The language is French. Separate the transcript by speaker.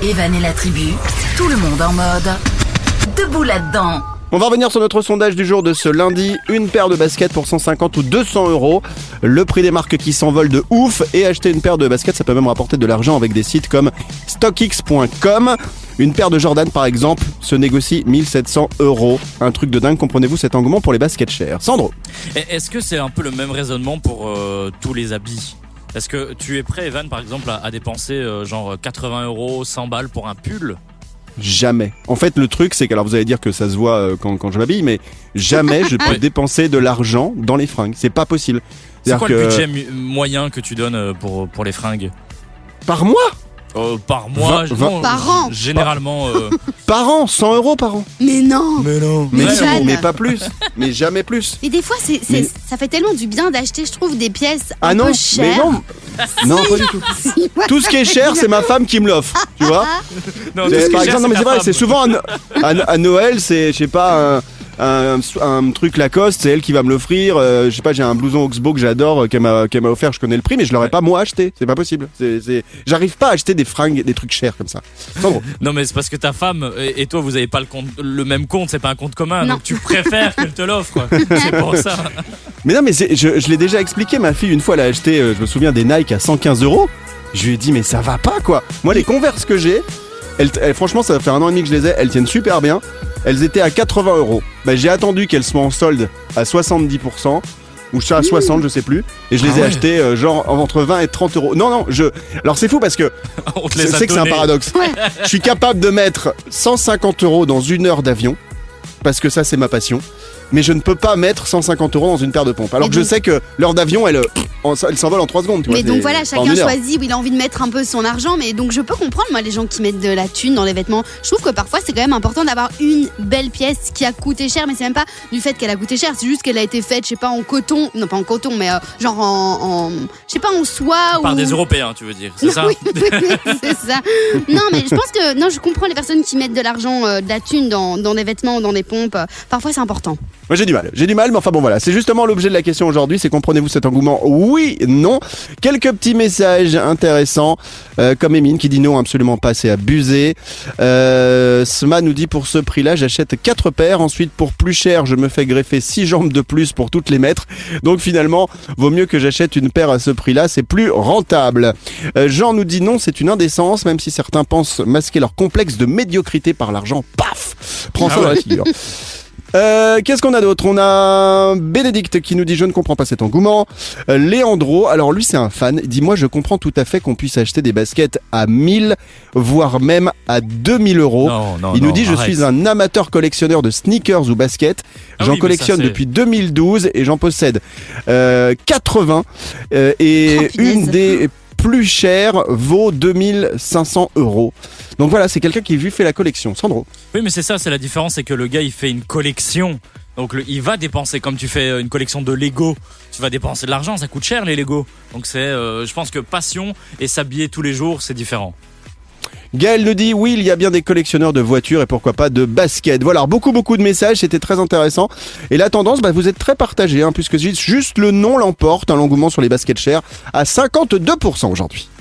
Speaker 1: Evan et la tribu, tout le monde en mode debout là-dedans.
Speaker 2: On va revenir sur notre sondage du jour de ce lundi. Une paire de baskets pour 150 ou 200 euros. Le prix des marques qui s'envolent de ouf. Et acheter une paire de baskets, ça peut même rapporter de l'argent avec des sites comme StockX.com. Une paire de Jordan, par exemple, se négocie 1700 euros. Un truc de dingue, comprenez-vous cet engouement pour les baskets chères. Sandro.
Speaker 3: Est-ce que c'est un peu le même raisonnement pour tous les habits ? Est-ce que tu es prêt, Evan, par exemple, à dépenser genre 80 euros, 100 balles pour un pull ?
Speaker 2: Jamais. En fait, le truc, c'est que, alors vous allez dire que ça se voit quand je m'habille, mais jamais je peux dépenser de l'argent dans les fringues. C'est pas possible.
Speaker 3: C'est quoi le budget moyen que tu donnes pour les fringues ?
Speaker 2: Par mois ?
Speaker 3: Par mois, non,
Speaker 4: par an.
Speaker 3: Généralement.
Speaker 2: Par an, 100 euros par an.
Speaker 4: Mais non.
Speaker 2: Mais pas plus. Mais jamais plus.
Speaker 4: Et des fois, ça fait tellement du bien d'acheter, je trouve, des pièces un peu chères.
Speaker 2: Mais non. Non, pas du tout. Tout ce qui est cher, c'est ma femme qui me l'offre. Tu vois ?
Speaker 3: Non,
Speaker 2: par exemple, non, mais c'est vrai, c'est souvent à Noël, c'est, je sais pas, un truc Lacoste, c'est elle qui va me l'offrir. Je sais pas, j'ai un blouson Oxbow que j'adore, qu'elle m'a offert, je connais le prix, mais je l'aurais pas moi acheté. C'est pas possible. J'arrive pas à acheter des fringues, des trucs chers comme ça.
Speaker 3: Non, mais c'est parce que ta femme et toi, vous avez pas le même compte, c'est pas un compte commun, donc tu préfères qu'elle te l'offre. C'est pour ça.
Speaker 2: Mais non, mais je l'ai déjà expliqué. Ma fille, une fois, elle a acheté, je me souviens, des Nike à 115 euros. Je lui ai dit, mais ça va pas, quoi. Moi, les Converse que j'ai, franchement, ça va faire 1 an et demi que je les ai. Elles tiennent super bien. Elles étaient à 80 euros. Bah, j'ai attendu qu'elles soient en solde à 70%. Ou à 60, je sais plus. Et je les ai achetées genre entre 20 et 30 euros. Non, alors c'est fou parce que je sais que c'est un paradoxe. Ouais. Je suis capable de mettre 150 euros dans 1 heure d'avion. Parce que ça, c'est ma passion. Mais je ne peux pas mettre 150 euros dans une paire de pompes. Alors que je sais que l'heure d'avion, elle s'envole en 3 secondes. Tu vois,
Speaker 4: donc voilà, chacun choisit où il a envie de mettre un peu son argent. Mais donc je peux comprendre, moi, les gens qui mettent de la thune dans les vêtements. Je trouve que parfois, c'est quand même important d'avoir une belle pièce qui a coûté cher. Mais c'est même pas du fait qu'elle a coûté cher. C'est juste qu'elle a été faite, je sais pas, en coton. Non, pas en coton, mais genre je sais pas, en soie.
Speaker 3: Par des Européens, tu veux dire, c'est ça?
Speaker 4: Oui, c'est ça. Non, mais je pense que je comprends les personnes qui mettent de l'argent, de la thune dans des vêtements ou dans des pompes. Parfois, c'est important.
Speaker 2: Moi j'ai du mal, mais enfin bon voilà, c'est justement l'objet de la question aujourd'hui, c'est comprenez-vous cet engouement ? Oui, non. Quelques petits messages intéressants, comme Émine qui dit non, absolument pas, c'est abusé. Sma nous dit pour ce prix-là, j'achète 4 paires, ensuite pour plus cher, je me fais greffer 6 jambes de plus pour toutes les mettre. Donc finalement, vaut mieux que j'achète une paire à ce prix-là, c'est plus rentable. Jean nous dit non, c'est une indécence, même si certains pensent masquer leur complexe de médiocrité par l'argent. Paf ! Prends ça dans la figure. Qu'est-ce qu'on a d'autre ? On a Bénédicte qui nous dit je ne comprends pas cet engouement. Léandro, alors lui c'est un fan, il dit moi je comprends tout à fait qu'on puisse acheter des baskets à 1000 voire même à 2000 euros. Il nous dit je suis un amateur collectionneur de sneakers ou baskets. J'en collectionne depuis 2012 et j'en possède 80 et une des plus chères vaut 2500 euros. Donc voilà, c'est quelqu'un qui lui fait la collection. Sandro.
Speaker 3: Oui, mais c'est ça, c'est la différence, c'est que le gars il fait une collection. Donc il va dépenser, comme tu fais une collection de Lego, tu vas dépenser de l'argent, ça coûte cher les Lego. Donc c'est, je pense que passion et s'habiller tous les jours, c'est différent.
Speaker 2: Gaël nous dit oui, il y a bien des collectionneurs de voitures et pourquoi pas de baskets. Voilà, alors, beaucoup de messages, c'était très intéressant. Et la tendance, vous êtes très partagés, puisque juste le nom l'emporte, l'engouement sur les baskets chères à 52% aujourd'hui.